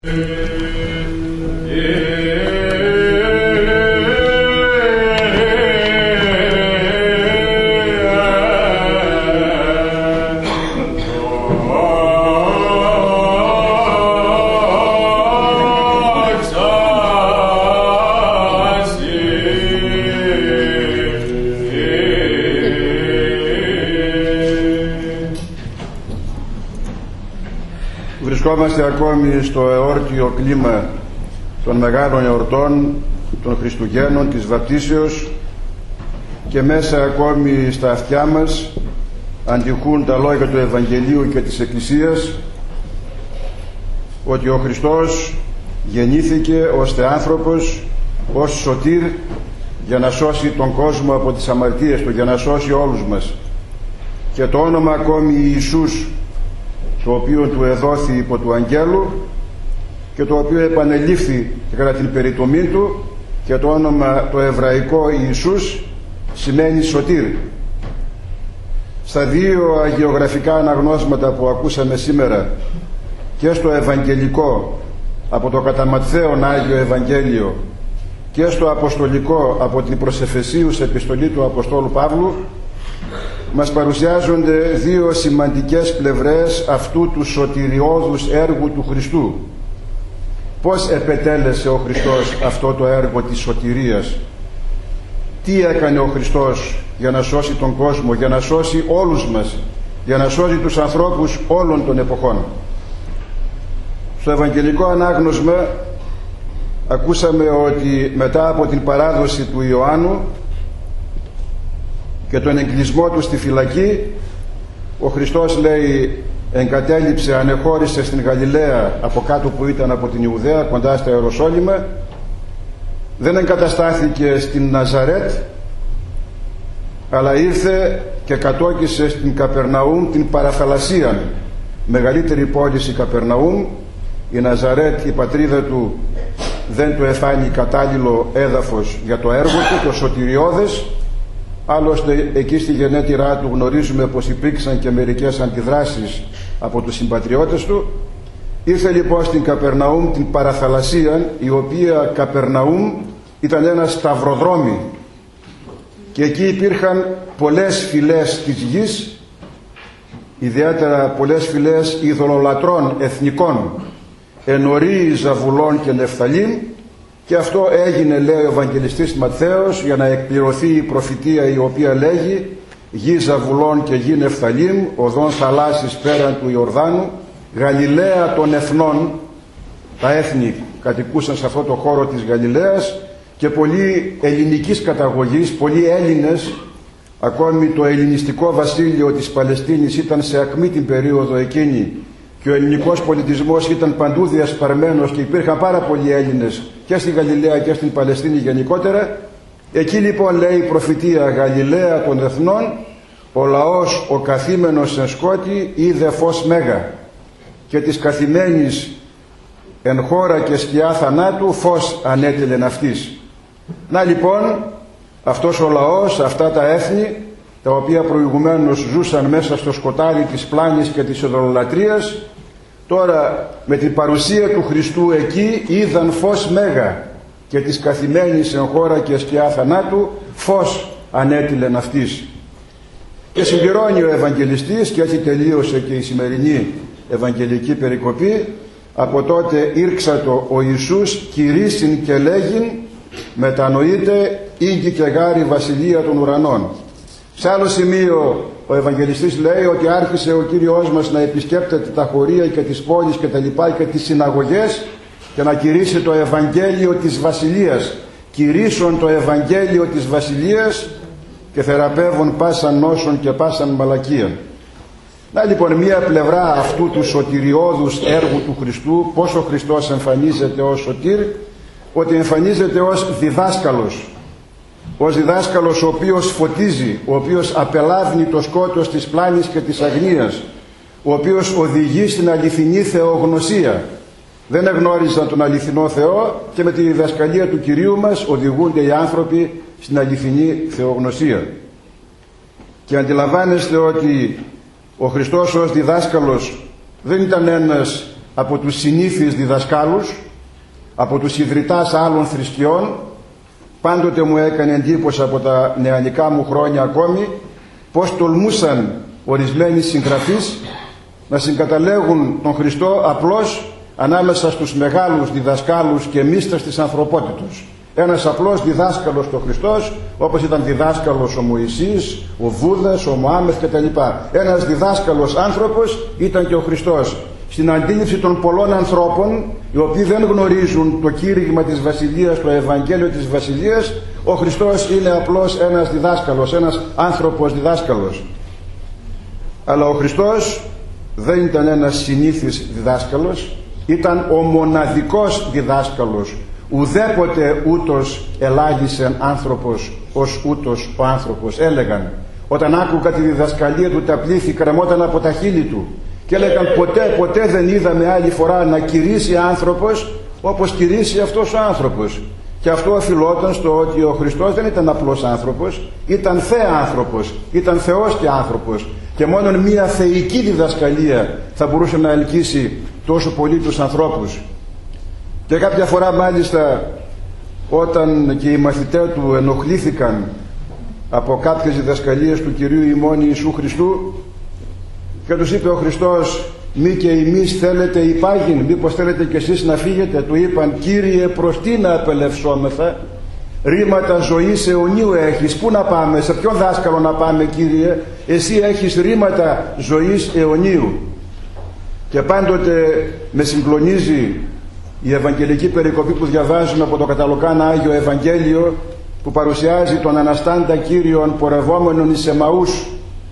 Βρισκόμαστε ακόμη στο εόρτιο κλίμα των μεγάλων εορτών των Χριστουγέννων, της Βαπτίσεως, και μέσα ακόμη στα αυτιά μας αντιχούν τα λόγια του Ευαγγελίου και της Εκκλησίας ότι ο Χριστός γεννήθηκε ως Θεάνθρωπος, ως σωτήρ, για να σώσει τον κόσμο από τις αμαρτίες του, για να σώσει όλους μας. Και το όνομα ακόμη Ιησούς, το οποίο του εδόθη υπό του αγγέλου και το οποίο επανελήφθη κατά την περιτομή του, και το όνομα το εβραϊκό Ιησούς σημαίνει σωτήρ. Στα δύο αγιογραφικά αναγνώσματα που ακούσαμε σήμερα, και στο Ευαγγελικό από το κατά Ματθαίον Άγιο Ευαγγέλιο και στο Αποστολικό από την προς Εφεσίους επιστολή του Αποστόλου Παύλου, μας παρουσιάζονται δύο σημαντικές πλευρές αυτού του σωτηριώδους έργου του Χριστού. Πώς επετέλεσε ο Χριστός αυτό το έργο της σωτηρίας? Τι έκανε ο Χριστός για να σώσει τον κόσμο, για να σώσει όλους μας, για να σώσει τους ανθρώπους όλων των εποχών? Στο Ευαγγελικό ανάγνωσμα ακούσαμε ότι μετά από την παράδοση του Ιωάννου και τον εγκλεισμό του στη φυλακή, ο Χριστός, λέει, εγκατέλειψε, ανεχώρησε στην Γαλιλαία, από κάτω που ήταν από την Ιουδαία, κοντά στα Ιεροσόλυμα. Δεν εγκαταστάθηκε στην Ναζαρέτ, αλλά ήρθε και κατόκισε στην Καπερναούμ, την παραθαλασσίαν, μεγαλύτερη πόλη η Καπερναούμ. Η Ναζαρέτ, η πατρίδα του, δεν του εφάνει κατάλληλο έδαφος για το έργο του, το σωτηριώδες. Άλλωστε εκεί στη γενέτειρά του γνωρίζουμε πως υπήρξαν και μερικές αντιδράσεις από τους συμπατριώτες του. Ήρθε λοιπόν στην Καπερναούμ, την παραθαλασσίαν, η οποία Καπερναούμ ήταν ένα σταυροδρόμι, και εκεί υπήρχαν πολλές φυλές της γης, ιδιαίτερα πολλές φυλές ειδωλολατρών εθνικών, Ενωρί, Ζαβουλών και Νεφθαλήμ. Και αυτό έγινε, λέει ο Ευαγγελιστής Ματθαίος, για να εκπληρωθεί η προφητεία η οποία λέγει «Γη Ζαβουλών και γη Νεφθαλήμ, οδόν θαλάσσης πέραν του Ιορδάνου, Γαλιλαία των εθνών». Τα έθνη κατοικούσαν σε αυτό το χώρο της Γαλιλαίας, και πολλοί ελληνικής καταγωγής, πολλοί Έλληνες. Ακόμη το ελληνιστικό βασίλειο της Παλαιστίνης ήταν σε ακμή την περίοδο εκείνη, και ο ελληνικός πολιτισμός ήταν παντού διασπαρμένος, και υπήρχαν πάρα πολλοί Έλληνες και στη Γαλιλαία και στην Παλαιστίνη γενικότερα. Εκεί λοιπόν λέει η προφητεία «Γαλιλαία των εθνών, ο λαός ο καθήμενος εν σκότη είδε φως μέγα, και της καθημένης εν χώρα και σκιά θανάτου φως ανέτειλεν αυτής». Να λοιπόν αυτός ο λαός, αυτά τα έθνη, τα οποία προηγουμένως ζούσαν μέσα στο σκοτάδι της πλάνης και της ειδωλολατρίας, τώρα με την παρουσία του Χριστού εκεί είδαν φως μέγα, και της καθημένης εν χώρα και σκιά θανάτου φως ανέτειλεν αυτής. Και συμπληρώνει ο Ευαγγελιστής, και έτσι τελείωσε και η σημερινή Ευαγγελική περικοπή: «Από τότε ήρξατο ο Ιησούς κηρύσσειν και λέγειν, μετανοείται ήγγι και γάρη βασιλεία των ουρανών». Σε άλλο σημείο ο Ευαγγελιστής λέει ότι άρχισε ο Κύριος μας να επισκέπτεται τα χωρία και τις πόλεις και τα λοιπά και τις συναγωγές, και να κηρύσσει το Ευαγγέλιο της Βασιλείας. Κηρύσσον το Ευαγγέλιο της Βασιλείας και θεραπεύουν πάσαν νόσων και πάσαν μαλακίαν. Να λοιπόν μία πλευρά αυτού του σωτηριώδους έργου του Χριστού, πώς ο Χριστός εμφανίζεται ως σωτήρ, ότι εμφανίζεται ως διδάσκαλος. Ως διδάσκαλος ο οποίος φωτίζει, ο οποίος απελάβνει το σκότος της πλάνης και της αγνίας, ο οποίος οδηγεί στην αληθινή θεογνωσία. Δεν εγνώριζαν τον αληθινό Θεό, και με τη διδασκαλία του Κυρίου μας οδηγούνται οι άνθρωποι στην αληθινή θεογνωσία. Και αντιλαμβάνεστε ότι ο Χριστός ως διδάσκαλος δεν ήταν ένας από τους συνήθεις διδασκάλους, από τους ιδρυτάς άλλων θρησκειών. Πάντοτε μου έκανε εντύπωση από τα νεανικά μου χρόνια ακόμη πως τολμούσαν ορισμένοι συγγραφείς να συγκαταλέγουν τον Χριστό απλώς ανάμεσα στους μεγάλους διδασκάλους και μύστες της ανθρωπότητος. Ένας απλός διδάσκαλος το Χριστός, όπως ήταν διδάσκαλος ο Μωυσής, ο Βούδας, ο Μωάμεθ κτλ. Ένας διδάσκαλος άνθρωπος ήταν και ο Χριστός. Στην αντίληψη των πολλών ανθρώπων, οι οποίοι δεν γνωρίζουν το κήρυγμα της Βασιλείας, το Ευαγγέλιο της Βασιλείας, ο Χριστός είναι απλώς ένας διδάσκαλος, ένας άνθρωπος διδάσκαλος. Αλλά ο Χριστός δεν ήταν ένας συνήθις διδάσκαλος, ήταν ο μοναδικός διδάσκαλος. Ουδέποτε ούτως ελάγησεν άνθρωπος ως ούτως ο άνθρωπος. Έλεγαν, όταν άκουγα τη διδασκαλία του, τα πλήθη κρεμόταν από τα χείλη του και έλεγαν, ποτέ δεν είδαμε άλλη φορά να κηρύσει άνθρωπος όπως κηρύσει αυτός ο άνθρωπος. Και αυτό οφειλόταν στο ότι ο Χριστός δεν ήταν απλός άνθρωπος, ήταν άνθρωπος, ήταν Θεός και άνθρωπος. Και μόνο μία θεϊκή διδασκαλία θα μπορούσε να ελκύσει τόσο πολύ τους ανθρώπους. Και κάποια φορά μάλιστα, όταν και οι μαθητές του ενοχλήθηκαν από κάποιες διδασκαλίες του Κυρίου ημών Ιησού Χριστού, και τους είπε ο Χριστός, μη και εμείς θέλετε υπάγειν, μήπως θέλετε κι εσείς να φύγετε? Του είπαν, Κύριε, προς τι να απελευσόμεθα? Ρήματα ζωής αιωνίου έχεις. Πού να πάμε, σε ποιον δάσκαλο να πάμε, Κύριε? Εσύ έχεις ρήματα ζωής αιωνίου. Και πάντοτε με συγκλονίζει η Ευαγγελική περικοπή που διαβάζουμε από το Καταλοκάνα Άγιο Ευαγγέλιο, που παρουσιάζει τον Αναστάντα Κύριον πορευόμενον εις Εμαούς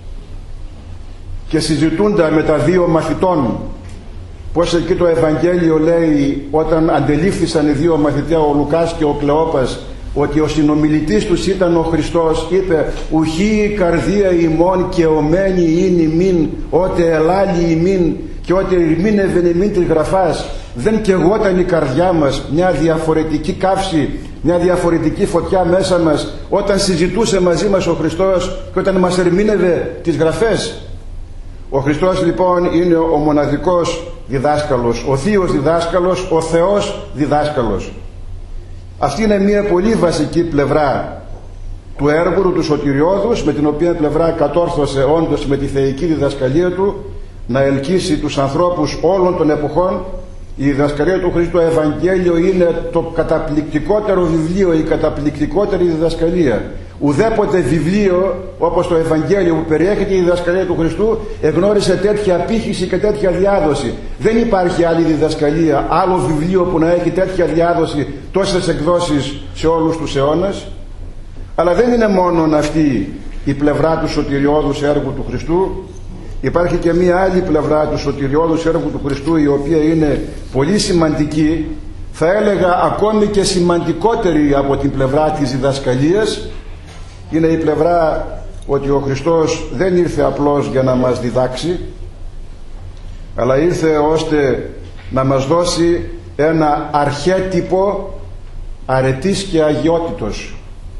και συζητούντα με τα δύο μαθητών, πως εκεί το Ευαγγέλιο λέει, όταν αντελήφθησαν οι δύο μαθητές, ο Λουκάς και ο Κλεόπας, ότι ο συνομιλητής τους ήταν ο Χριστός, είπε, ουχή η καρδία ημών και ομένη είναι ημίν, ότε ελάλη ημίν και ότε ερμήνευεν ημίν της γραφάς. Δεν καιγόταν η καρδιά μας, μια διαφορετική καύση, μια διαφορετική φωτιά μέσα μας, όταν συζητούσε μαζί μας ο Χριστός και όταν μας ερμήνευε τις γραφές? Ο Χριστός λοιπόν είναι ο μοναδικός διδάσκαλος, ο θείος διδάσκαλος, ο Θεός διδάσκαλος. Αυτή είναι μια πολύ βασική πλευρά του έργου του σωτηριώδους, με την οποία πλευρά κατόρθωσε όντως με τη θεϊκή διδασκαλία του να ελκύσει τους ανθρώπους όλων των εποχών. Η διδασκαλία του Χριστού, το Ευαγγέλιο, είναι το καταπληκτικότερο βιβλίο, η καταπληκτικότερη διδασκαλία. Ουδέποτε βιβλίο όπως το Ευαγγέλιο που περιέχεται η διδασκαλία του Χριστού εγνώρισε τέτοια απήχηση και τέτοια διάδοση. Δεν υπάρχει άλλη διδασκαλία, άλλο βιβλίο που να έχει τέτοια διάδοση, τόσες εκδόσεις σε όλους τους αιώνες. Αλλά δεν είναι μόνο αυτή η πλευρά του σωτηριώδους έργου του Χριστού. Υπάρχει και μία άλλη πλευρά του σωτηριώδους έργου του Χριστού, η οποία είναι πολύ σημαντική, θα έλεγα ακόμη και σημαντικότερη από την πλευρά της διδασκαλίας. Είναι η πλευρά ότι ο Χριστός δεν ήρθε απλώς για να μας διδάξει, αλλά ήρθε ώστε να μας δώσει ένα αρχέτυπο αρετής και αγιότητος,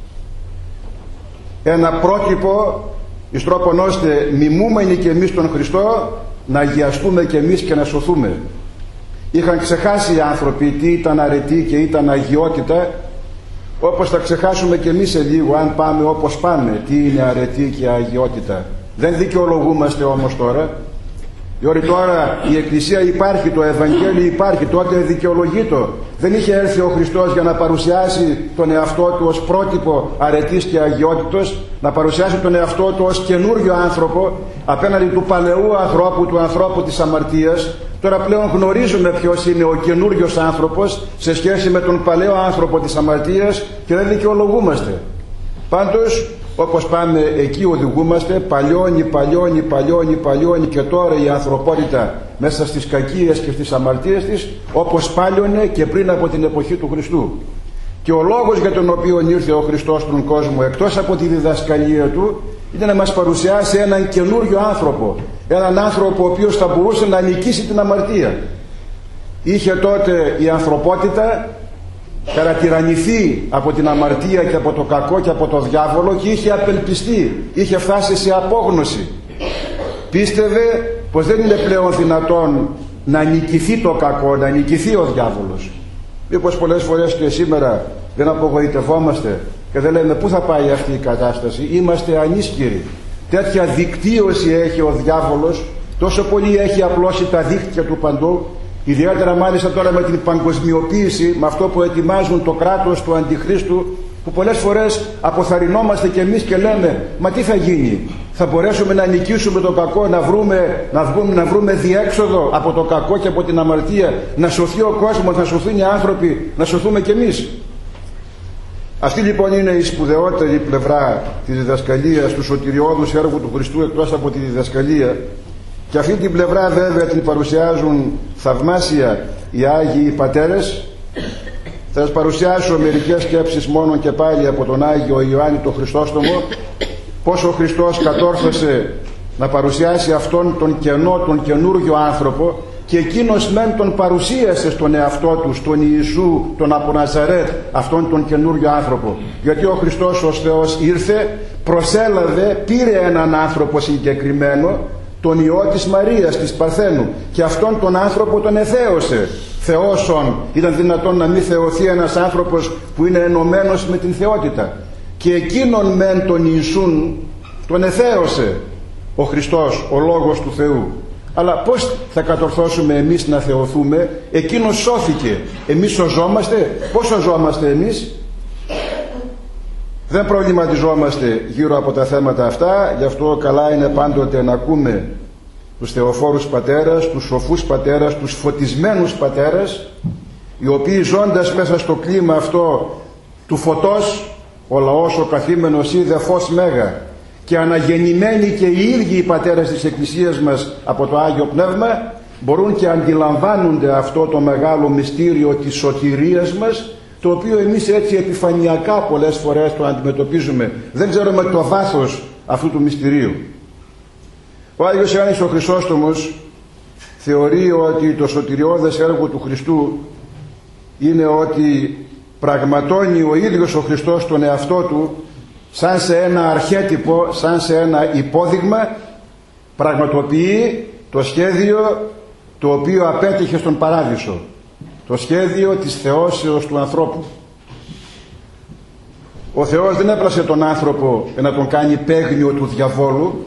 ένα πρότυπο εις τρόπον ώστε μιμούμενοι και εμείς τον Χριστό να αγιαστούμε και εμείς και να σωθούμε. Είχαν ξεχάσει οι άνθρωποι τι ήταν αρετή και ήταν αγιότητα, όπως θα ξεχάσουμε και εμείς σε λίγο, αν πάμε όπως πάμε, τι είναι αρετή και αγιότητα. Δεν δικαιολογούμαστε όμως τώρα, διότι τώρα η Εκκλησία υπάρχει, το Ευαγγέλιο υπάρχει, τότε δικαιολογείται. Δεν είχε έρθει ο Χριστός για να παρουσιάσει τον εαυτό του ως πρότυπο αρετής και αγιότητος, να παρουσιάσει τον εαυτό του ως καινούριο άνθρωπο απέναντι του παλαιού ανθρώπου, του ανθρώπου της αμαρτίας. Τώρα πλέον γνωρίζουμε ποιος είναι ο καινούριος άνθρωπος σε σχέση με τον παλαιό άνθρωπο της αμαρτίας και δεν δικαιολογούμαστε. Πάντως, όπως πάμε εκεί οδηγούμαστε, παλιώνει και τώρα η ανθρωπότητα μέσα στις κακίες και στις αμαρτίες της, όπως πάλιωνε και πριν από την εποχή του Χριστού. Και ο λόγος για τον οποίο ήρθε ο Χριστός στον κόσμο, εκτός από τη διδασκαλία του, ήταν να μας παρουσιάσει έναν καινούριο άνθρωπο, έναν άνθρωπο ο οποίος θα μπορούσε να νικήσει την αμαρτία. Είχε τότε η ανθρωπότητα κατατυραννηθεί από την αμαρτία και από το κακό και από το διάβολο και είχε απελπιστεί, είχε φτάσει σε απόγνωση. Πίστευε πως δεν είναι πλέον δυνατόν να νικηθεί το κακό, να νικηθεί ο διάβολος. Μήπως πολλές φορές και σήμερα δεν απογοητευόμαστε και δεν λέμε πού θα πάει αυτή η κατάσταση? Είμαστε ανίσχυροι. Τέτοια δικτύωση έχει ο διάβολος, τόσο πολύ έχει απλώσει τα δίχτυα του παντού, ιδιαίτερα μάλιστα τώρα με την παγκοσμιοποίηση, με αυτό που ετοιμάζουν το κράτος του Αντιχρίστου, που πολλές φορές αποθαρρυνόμαστε κι εμείς και λέμε μα τι θα γίνει? Θα μπορέσουμε να νικήσουμε το κακό, να βρούμε διέξοδο από το κακό και από την αμαρτία, να σωθεί ο κόσμος, να σωθούν οι άνθρωποι, να σωθούμε κι εμείς? Αυτή λοιπόν είναι η σπουδαιότερη πλευρά της διδασκαλίας του σωτηριώδους έργου του Χριστού, εκτός από τη διδασκαλία. Και αυτή την πλευρά βέβαια την παρουσιάζουν θαυμάσια οι Άγιοι Πατέρες. Θα σας παρουσιάσω μερικές σκέψεις μόνο και πάλι από τον Άγιο Ιωάννη τον Χριστόστομο, πώς ο Χριστός κατόρθωσε να παρουσιάσει αυτόν τον κενό, τον καινούργιο άνθρωπο, και εκείνος μεν τον παρουσίασε στον εαυτό του, στον Ιησού, τον από Ναζαρέτ, αυτόν τον καινούργιο άνθρωπο. Γιατί ο Χριστός ως Θεός ήρθε, προσέλαβε, πήρε έναν άνθρωπο συγκεκριμένο, τον Υιό της Μαρίας, της Παρθένου, και αυτόν τον άνθρωπο τον εθέωσε. Θεόσον, ήταν δυνατόν να μην θεωθεί ένας άνθρωπος που είναι ενωμένος με την θεότητα? Και εκείνον μεν τον Ιησούν τον εθέωσε ο Χριστός, ο Λόγος του Θεού. Αλλά πώς θα κατορθώσουμε εμείς να θεωθούμε? Εκείνος σώθηκε, εμείς σωζόμαστε? Πώς σωζόμαστε εμείς? Δεν προβληματιζόμαστε γύρω από τα θέματα αυτά. Γι' αυτό καλά είναι πάντοτε να ακούμε τους θεοφόρους πατέρας, τους σοφούς πατέρας, τους φωτισμένους πατέρας, οι οποίοι ζώντας μέσα στο κλίμα αυτό του φωτός, ο λαός ο καθήμενος είδε φως μέγα, και αναγεννημένοι και οι ίδιοι οι πατέρες της Εκκλησίας μας από το Άγιο Πνεύμα, μπορούν και αντιλαμβάνονται αυτό το μεγάλο μυστήριο της σωτηρίας μας, το οποίο εμείς έτσι επιφανειακά πολλές φορές το αντιμετωπίζουμε. Δεν ξέρουμε το βάθος αυτού του μυστηρίου. Ο Άγιος Ιωάννης ο Χρυσόστομος θεωρεί ότι το σωτηριώδες έργο του Χριστού είναι ότι πραγματώνει ο ίδιος ο Χριστός τον εαυτό του σαν σε ένα αρχέτυπο, σαν σε ένα υπόδειγμα, πραγματοποιεί το σχέδιο το οποίο απέτυχε στον Παράδεισο, το σχέδιο της θεώσεως του ανθρώπου. Ο Θεός δεν έπλασε τον άνθρωπο για να τον κάνει παίγνιο του διαβόλου.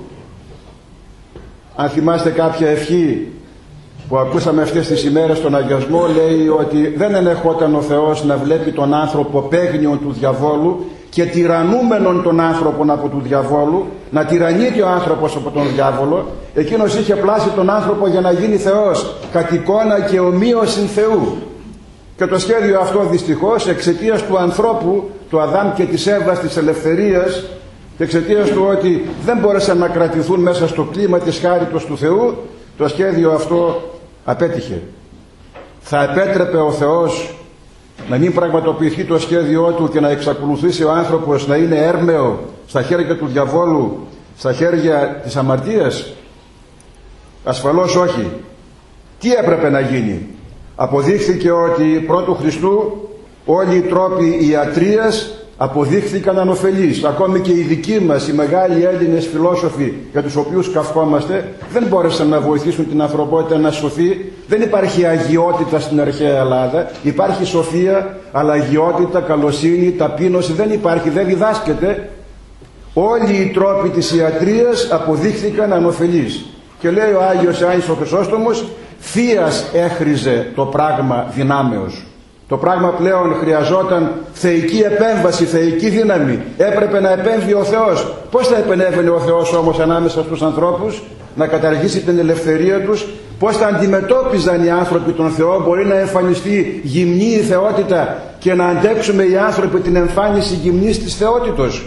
Αν θυμάστε κάποια ευχή που ακούσαμε αυτές τις ημέρες στον αγιασμό, λέει ότι δεν ενεχόταν ο Θεός να βλέπει τον άνθρωπο παίγνιο του διαβόλου και τυραννούμενον τον άνθρωπον από του διαβόλου, να τυραννείται ο άνθρωπος από τον διάβολο. Εκείνος είχε πλάσει τον άνθρωπο για να γίνει Θεός, κατ' εικόνα και ομοίωσιν Θεού. Και το σχέδιο αυτό δυστυχώς εξαιτίας του ανθρώπου, του Αδάμ και της Εύβας, της ελευθερίας, και εξαιτίας του ότι δεν μπόρεσαν να κρατηθούν μέσα στο κλίμα της χάριτος του Θεού, το σχέδιο αυτό απέτυχε. Θα επέτρεπε ο Θεός να μην πραγματοποιηθεί το σχέδιό του και να εξακολουθήσει ο άνθρωπος να είναι έρμεο στα χέρια του διαβόλου, στα χέρια της αμαρτίας? Ασφαλώς όχι. Τι έπρεπε να γίνει? Αποδείχθηκε ότι πρώτου Χριστού όλοι οι τρόποι ιατρίας αποδείχθηκαν ανωφελείς. Ακόμη και οι δικοί μας, οι μεγάλοι Έλληνες φιλόσοφοι για τους οποίους καυχόμαστε, δεν μπόρεσαν να βοηθήσουν την ανθρωπότητα να σωθεί. Δεν υπάρχει αγιότητα στην αρχαία Ελλάδα. Υπάρχει σοφία, αλλά αγιότητα, καλοσύνη, ταπείνωση δεν υπάρχει, δεν διδάσκεται. Όλοι οι τρόποι της ιατρίας αποδείχθηκαν ανωφελείς. Και λέει ο Άγιος Ιωάννης ο Χρυσόστομος, θείας έχριζε το πράγμα δυνάμεως. Το πράγμα πλέον χρειαζόταν θεϊκή επέμβαση, θεϊκή δύναμη. Έπρεπε να επέμβει ο Θεός. Πώς θα επενέβαινε ο Θεός όμως ανάμεσα στους ανθρώπους? Να καταργήσει την ελευθερία τους? Πώς θα αντιμετώπιζαν οι άνθρωποι τον Θεό? Μπορεί να εμφανιστεί γυμνή η θεότητα και να αντέξουμε οι άνθρωποι την εμφάνιση γυμνής της θεότητος?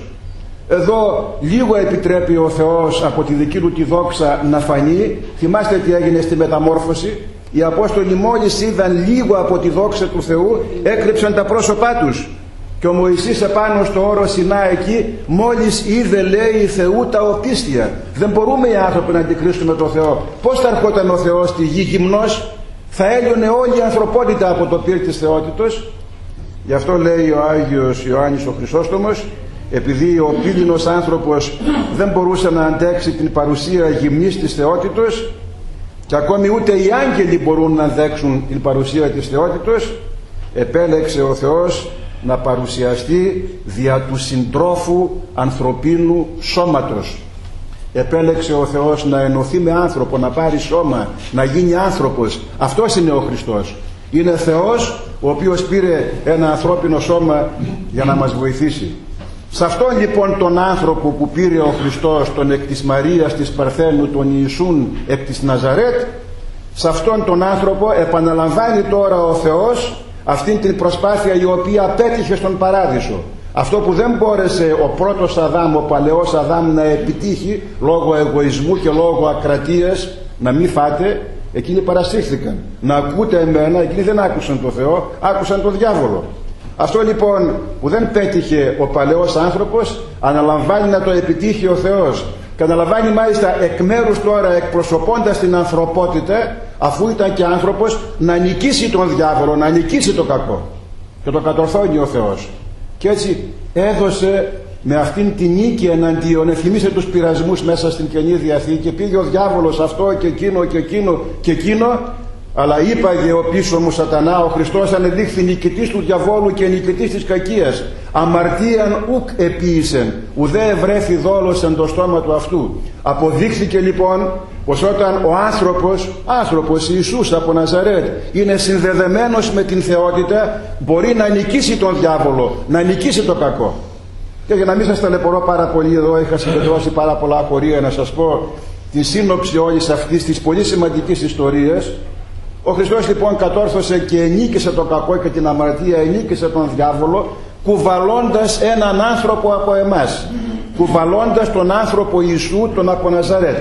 Εδώ λίγο επιτρέπει ο Θεός από τη δική του τη δόξα να φανεί. Θυμάστε τι έγινε στη Μεταμόρφωση? Οι Απόστολοι μόλις είδαν λίγο από τη δόξα του Θεού, έκρυψαν τα πρόσωπά τους. Και ο Μωυσής επάνω στο όρο Σινά εκεί, μόλις είδε, λέει, Θεού τα οπίστια. Δεν μπορούμε οι άνθρωποι να αντικρίσουμε τον Θεό. Πώς θα ερχόταν ο Θεός στη γη γυμνός? Θα έλειωνε όλη η ανθρωπότητα από το πυρ της θεότητος. Γι' αυτό λέει ο Άγιος Ιωάννης ο Χρυσόστομος, επειδή ο πύληνος άνθρωπος δεν μπορούσε να αντέξει την παρουσία γυμνής της θεότητος, και ακόμη ούτε οι άγγελοι μπορούν να δέξουν την παρουσία της θεότητος, επέλεξε ο Θεός να παρουσιαστεί δια του συντρόφου ανθρωπίνου σώματος. Επέλεξε ο Θεός να ενωθεί με άνθρωπο, να πάρει σώμα, να γίνει άνθρωπος. Αυτός είναι ο Χριστός. Είναι Θεός ο οποίος πήρε ένα ανθρώπινο σώμα για να μας βοηθήσει. Σε αυτόν λοιπόν τον άνθρωπο που πήρε ο Χριστός, τον εκ της Μαρίας της Παρθένου, τον Ιησούν εκ της Ναζαρέτ, σε αυτόν τον άνθρωπο επαναλαμβάνει τώρα ο Θεός αυτήν την προσπάθεια η οποία πέτυχε στον Παράδεισο. Αυτό που δεν μπόρεσε ο πρώτος Αδάμ, ο παλαιός Αδάμ, να επιτύχει λόγω εγωισμού και λόγω ακρατίας, να μην φάτε, εκείνοι παρασύρθηκαν. Να ακούτε εμένα, εκείνοι δεν άκουσαν τον Θεό, άκουσαν τον διάβολο. Αυτό λοιπόν που δεν πέτυχε ο παλαιός άνθρωπος, αναλαμβάνει να το επιτύχει ο Θεός. Και αναλαμβάνει μάλιστα εκ μέρους τώρα, εκπροσωπώντας την ανθρωπότητα, αφού ήταν και άνθρωπος, να νικήσει τον διάβολο, να νικήσει το κακό. Και το κατορθώνει ο Θεός. Και έτσι έδωσε με αυτήν την νίκη εναντίον, θυμίστε τους πειρασμούς μέσα στην Καινή Διαθήκη, πήγε ο διάβολος αυτό και εκείνο και εκείνο και εκείνο, αλλά είπαγε ο πίσω μου Σατανά, ο Χριστός ανεδείχθη νικητής του διαβόλου και νικητής της κακίας, αμαρτίαν ουκ επίησεν, ουδέ ευρέθη δόλος εν το στόμα του αυτού. Αποδείχθηκε λοιπόν πως όταν ο άνθρωπος Ιησούς από Ναζαρέτ είναι συνδεδεμένος με την θεότητα, μπορεί να νικήσει τον διάβολο, να νικήσει το κακό. Και για να μην σας ταλαιπωρώ πάρα πολύ εδώ, είχα συγκεντρώσει πάρα πολλά απορία να σας πω τη σύνοψη όλης αυτής της πολύ σημαντικής ιστορίας. Ο Χριστός λοιπόν κατόρθωσε και ενίκησε το κακό και την αμαρτία, ενίκησε τον διάβολο, κουβαλώντας έναν άνθρωπο από εμάς, κουβαλώντας τον άνθρωπο Ιησού, τον από Ναζαρέτ.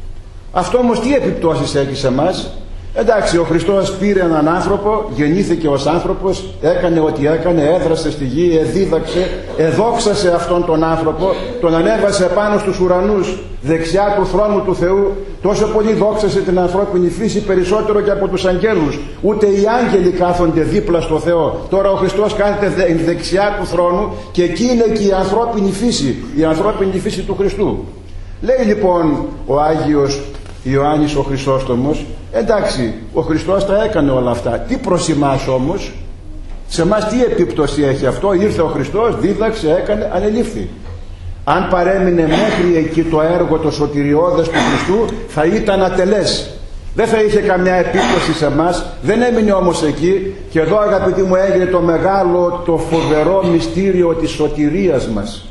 Αυτό όμως τι επιπτώσεις έχει σε εμάς? Εντάξει, ο Χριστός πήρε έναν άνθρωπο, γεννήθηκε ως άνθρωπος, έκανε ό,τι έκανε, έδρασε στη γη, εδίδαξε, εδόξασε αυτόν τον άνθρωπο, τον ανέβασε πάνω στους ουρανούς, δεξιά του θρόνου του Θεού. Τόσο πολύ δόξασε την ανθρώπινη φύση, περισσότερο και από τους αγγέλους. Ούτε οι άγγελοι κάθονται δίπλα στο Θεό. Τώρα ο Χριστός κάθεται δεξιά του θρόνου και εκεί είναι και η ανθρώπινη φύση, η ανθρώπινη φύση του Χριστού. Λέει λοιπόν ο Άγιος Ιωάννης ο Χρυσόστομος, εντάξει, ο Χριστός τα έκανε όλα αυτά, τι προς εμάς όμως? Σε εμάς τι επίπτωση έχει αυτό? Ήρθε ο Χριστός, δίδαξε, έκανε, ανελήφθη. Αν παρέμεινε μέχρι εκεί το έργο το σωτηριώδες του Χριστού, θα ήταν ατελές, δεν θα είχε καμιά επίπτωση σε εμάς. Δεν έμεινε όμως εκεί, και εδώ αγαπητοί μου έγινε το μεγάλο, το φοβερό μυστήριο της σωτηρίας μας.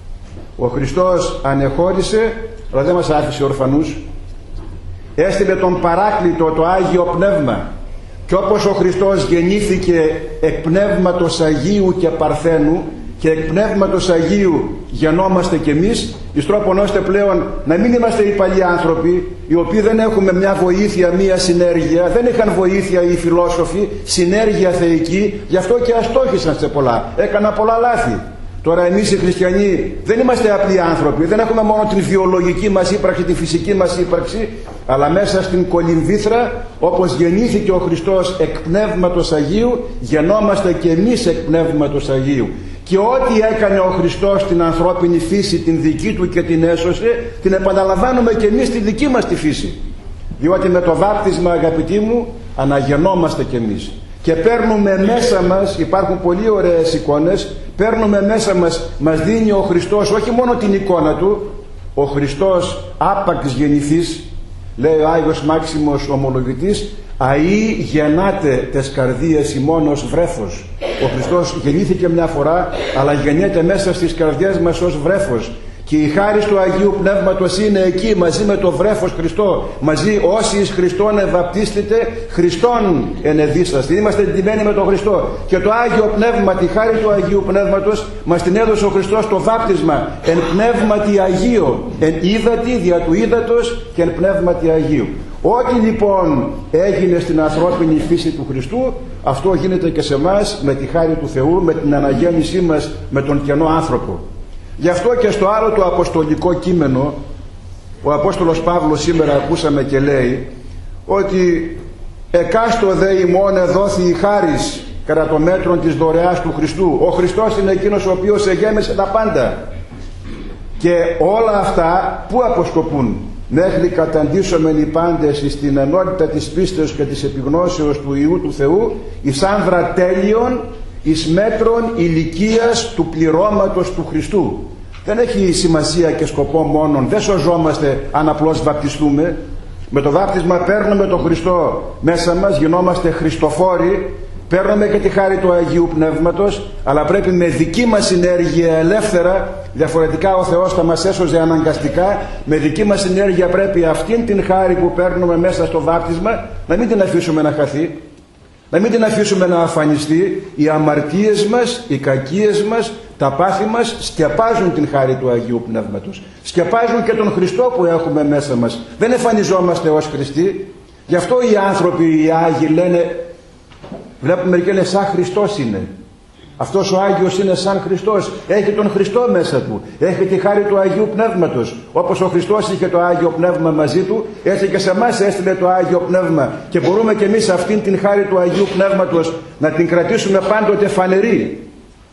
Ο Χριστός ανεχώρησε, αλλά δεν μας άφησε ορφανούς. Έστειλε τον Παράκλητο, το Άγιο Πνεύμα, και όπως ο Χριστός γεννήθηκε εκ Πνεύματος Αγίου και Παρθένου, και εκ Πνεύματος Αγίου γεννόμαστε κι εμείς, εις τρόπον ώστε πλέον να μην είμαστε οι παλιοί άνθρωποι, οι οποίοι δεν έχουμε μια βοήθεια, μια συνέργεια. Δεν είχαν βοήθεια οι φιλόσοφοι, συνέργεια θεϊκή, γι' αυτό και αστόχησαν σε πολλά, έκαναν πολλά λάθη. Τώρα εμείς οι χριστιανοί δεν είμαστε απλοί άνθρωποι, δεν έχουμε μόνο την βιολογική μας ύπαρξη, τη φυσική μας ύπαρξη, αλλά μέσα στην κολυμβήθρα, όπως γεννήθηκε ο Χριστός εκ Πνεύματος Αγίου, γεννόμαστε και εμείς εκ Πνεύματος Αγίου. Και ό,τι έκανε ο Χριστός στην ανθρώπινη φύση, την δική του και την έσωσε, την επαναλαμβάνουμε και εμείς στη δική μας τη φύση. Διότι με το βάπτισμα, αγαπητοί μου, αναγεννόμαστε κι εμείς. Και παίρνουμε μέσα μας, υπάρχουν πολύ ωραίες εικόνες, παίρνουμε μέσα μας, μας δίνει ο Χριστός όχι μόνο την εικόνα του, ο Χριστός άπαξ γεννηθής, λέει ο Άγιος Μάξιμος ομολογητής, αΐ γεννάτε τες καρδίες ημών ως βρέφος. Ο Χριστός γεννήθηκε μια φορά, αλλά γεννιέται μέσα στις καρδιές μας ως βρέφος. Και η χάρις του Αγίου Πνεύματος είναι εκεί μαζί με το βρέφος Χριστό, μαζί όσοι εις Χριστόν ευαπτίστητε, Χριστόν ενεδίσαστε. Είμαστε εντυμένοι με τον Χριστό. Και το Άγιο Πνεύμα, τη χάρη του Αγίου Πνεύματος, μας την έδωσε ο Χριστός το βάπτισμα εν πνεύματι Αγίου, εν ύδατη δια του ύδατος και εν πνεύματι Αγίου. Ό,τι λοιπόν έγινε στην ανθρώπινη φύση του Χριστού, αυτό γίνεται και σε εμάς με τη χάρη του Θεού, με την αναγέννησή μας με τον καινό άνθρωπο. Γι' αυτό και στο άλλο το αποστολικό κείμενο, ο Απόστολος Παύλος σήμερα ακούσαμε και λέει ότι εκάστοδε ημών εδόθη η χάρις κατά το μέτρο της δωρεάς του Χριστού. Ο Χριστός είναι εκείνος ο οποίος εγέμεσε τα πάντα. Και όλα αυτά που αποσκοπούν? μέχρι καταντήσομεν οι πάντες εις την ενότητα της πίστεως και της επιγνώσεως του Υιού του Θεού, εις άνδρα τέλειων, εις μέτρων ηλικίας του πληρώματος του Χριστού. Δεν έχει σημασία και σκοπό μόνον, δεν σωζόμαστε αν απλώς βαπτιστούμε. Με το βάπτισμα παίρνουμε τον Χριστό μέσα μας, γινόμαστε Χριστοφόροι, παίρνουμε και τη χάρη του Αγίου Πνεύματος, αλλά πρέπει με δική μας ενέργεια ελεύθερα, διαφορετικά ο Θεός θα μας έσωζε αναγκαστικά, με δική μας ενέργεια πρέπει αυτήν την χάρη που παίρνουμε μέσα στο βάπτισμα να μην την αφήσουμε να χαθεί, να μην την αφήσουμε να αφανιστεί. Οι αμαρτίες μας, οι κακίες μας, τα πάθη μας σκεπάζουν την χάρη του Αγίου Πνεύματος, σκεπάζουν και τον Χριστό που έχουμε μέσα μας. Δεν εμφανιζόμαστε ως Χριστοί. Γι' αυτό οι άνθρωποι, οι Άγιοι λένε, βλέπουμε μερικοί λένε σαν Χριστός είναι. Αυτός ο Άγιος είναι σαν Χριστός, έχει τον Χριστό μέσα του, έχει τη χάρη του Αγίου Πνεύματος. Όπως ο Χριστός είχε το Άγιο Πνεύμα μαζί του, έτσι και σε εμάς έστειλε το Άγιο Πνεύμα, και μπορούμε και εμείς αυτήν την χάρη του Αγίου Πνεύματος να την κρατήσουμε πάντοτε φανερή,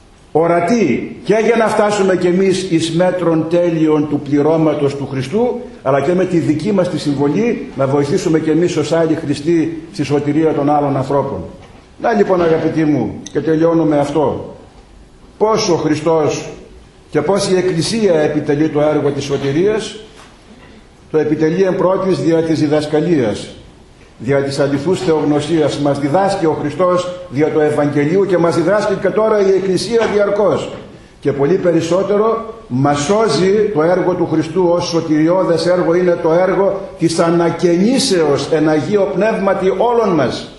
ορατή, και για να φτάσουμε κι εμείς εις μέτρων τέλειων του πληρώματος του Χριστού, αλλά και με τη δική μας τη συμβολή να βοηθήσουμε κι εμείς ως άλλοι Χριστοί στη σωτηρία των άλλων ανθρώπων. Να λοιπόν, αγαπητοί μου, και τελειώνω με αυτό, πώς ο Χριστός και πώς η Εκκλησία επιτελεί το έργο της σωτηρίας. Το επιτελεί εν πρώτης δια της διδασκαλίας, δια της αληθούς θεογνωσίας. Μας διδάσκει ο Χριστός δια του Ευαγγελίου και μας διδάσκει και τώρα η Εκκλησία διαρκώς. Και πολύ περισσότερο μας σώζει το έργο του Χριστού ως σωτηριώδες έργο, είναι το έργο της ανακαινήσεως εν Αγίο Πνεύματι όλων μας.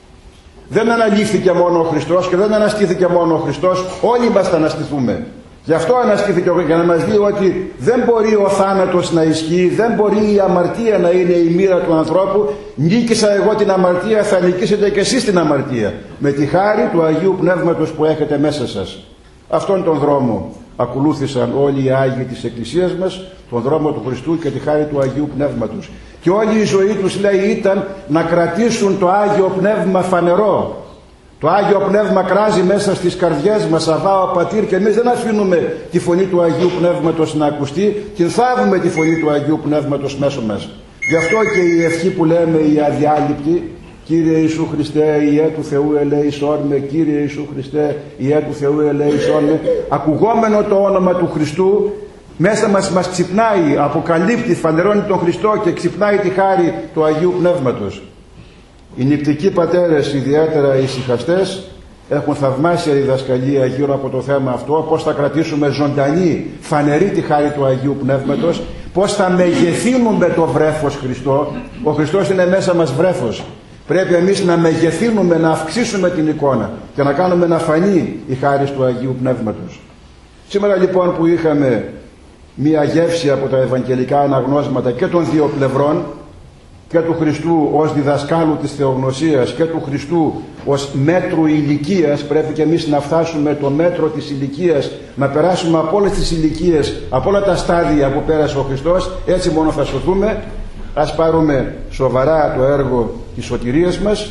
Δεν αναλήφθηκε μόνο ο Χριστός και δεν αναστήθηκε μόνο ο Χριστός, όλοι μας θα αναστηθούμε. Γι' αυτό αναστήθηκε, για να μας δει ότι δεν μπορεί ο θάνατος να ισχύει, δεν μπορεί η αμαρτία να είναι η μοίρα του ανθρώπου. Νίκησα εγώ την αμαρτία, θα νικήσετε και εσείς την αμαρτία, με τη χάρη του Αγίου Πνεύματος που έχετε μέσα σας. Αυτόν τον δρόμο ακολούθησαν όλοι οι Άγιοι της Εκκλησίας μας, τον δρόμο του Χριστού και τη χάρη του Αγίου Πνεύματος. Και όλη η ζωή τους, λέει, ήταν να κρατήσουν το Άγιο Πνεύμα φανερό. Το Άγιο Πνεύμα κράζει μέσα στις καρδιές μας, Αβά ο Πατήρ, και εμείς δεν αφήνουμε τη φωνή του Αγίου Πνεύματος να ακουστεί, την θάβουμε τη φωνή του Αγίου Πνεύματος μέσω μας. Γι' αυτό και η ευχή που λέμε η αδιάλειπτη, Κύριε Ιησού Χριστέ, Υιέ του Θεού ελέησόν με, Κύριε Ιησού Χριστέ, Υιέ του Θεού ελέησόν με, ακουγόμενο το όνομα του Χριστού, μέσα μας ξυπνάει, αποκαλύπτει, φανερώνει τον Χριστό και ξυπνάει τη χάρη του Αγίου Πνεύματος. Οι νηπτικοί πατέρες, ιδιαίτερα οι ησυχαστές, έχουν θαυμάσια διδασκαλία γύρω από το θέμα αυτό, πώς θα κρατήσουμε ζωντανή, φανερή τη χάρη του Αγίου Πνεύματος, πώς θα μεγεθύνουμε το βρέφος Χριστό. Ο Χριστός είναι μέσα μας βρέφος. Πρέπει εμείς να μεγεθύνουμε, να αυξήσουμε την εικόνα και να κάνουμε να φανεί η χάρη του Αγίου Πνεύματος. Σήμερα λοιπόν που είχαμε μία γεύση από τα ευαγγελικά αναγνώσματα και των δύο πλευρών, και του Χριστού ως διδασκάλου της θεογνωσίας και του Χριστού ως μέτρου ηλικίας, πρέπει και εμείς να φτάσουμε το μέτρο της ηλικίας, να περάσουμε από όλες τις ηλικίες, από όλα τα στάδια που πέρασε ο Χριστός, έτσι μόνο θα σωθούμε. Ας πάρουμε σοβαρά το έργο της σωτηρίας μας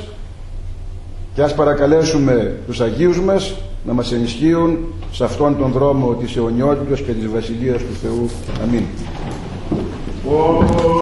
και ας παρακαλέσουμε τους Αγίους μας να μας ενισχύουν σε αυτόν τον δρόμο της αιωνιότητος και της Βασιλείας του Θεού. Αμήν.